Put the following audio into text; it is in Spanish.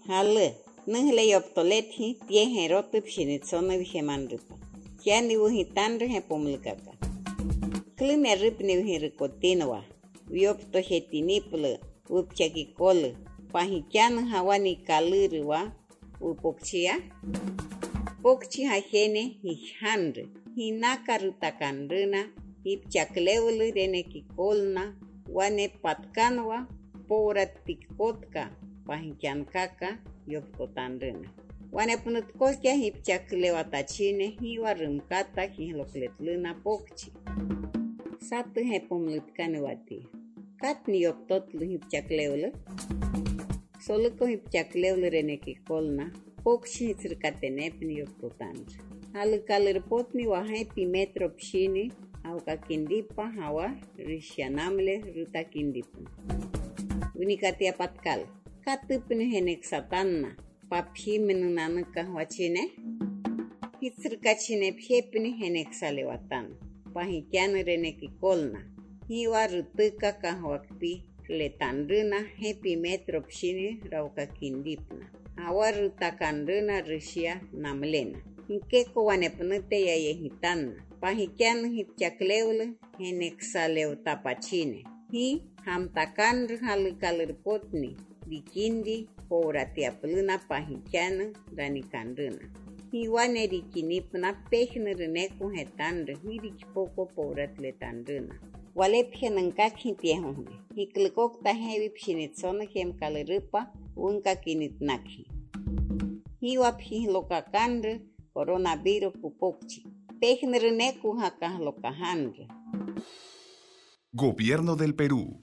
Halle, nungle yoptolethi, tiehe rotip shinitsona vigemanrupa. Kiani wuhitanre hepomulkaka. Klime ripni vihirikotinwa, viopto hetinipule, upchakikole, pahikian hawani kalirwa, upokchia. Pokchi hajene hijandre, hinaka rutakandrina, hipchaklewle renekikolna, wane patkanwa, poratikotka, pahikiankaka, yopkotandrina. Wane punutkoskya hipchaklewatachine, hiwa rumkata, hihlokletluna pokchi. Satu hepomlutkaniwati. Katni yoptotlu hipchaklewle. Soluko hipchaklewle renekikolna, pokchi hitzirkatenepni yoptotandre. Halukalirpotni wahepi metro pshini, auka kindipa hawa rishanamle ruta kindipun. Unikatia patkal. Katupin henek satanna. Paphimenunanaka wachine. Hitzirkachine phepni henek salewatan. Pahikian renekikolna. Hiwa rutuka kahwakpi letandruna hepi metro pshini rauka kindipna. Hawa rutakandruna rishia namlena. Hinkeko wanepunute ya yehitanna. Pahikian hipchaklewle henek salew tapachine. Hi hamtakandr halukalirpotni. Dikindi pouratiapluna pahikian ranikandruna. Hiwane rikinipna pejnreneku hetandre. Hirikpoko pouratletandruna. Walepje nankakhi tiehonde. Hiklikokta hevi pshinitsona hemkaliripa unka kinitnakhi. Hiwaphihlokakandre coronavirus pupokchi. Pejnreneku hakahlokahandre. Gobierno del Perú.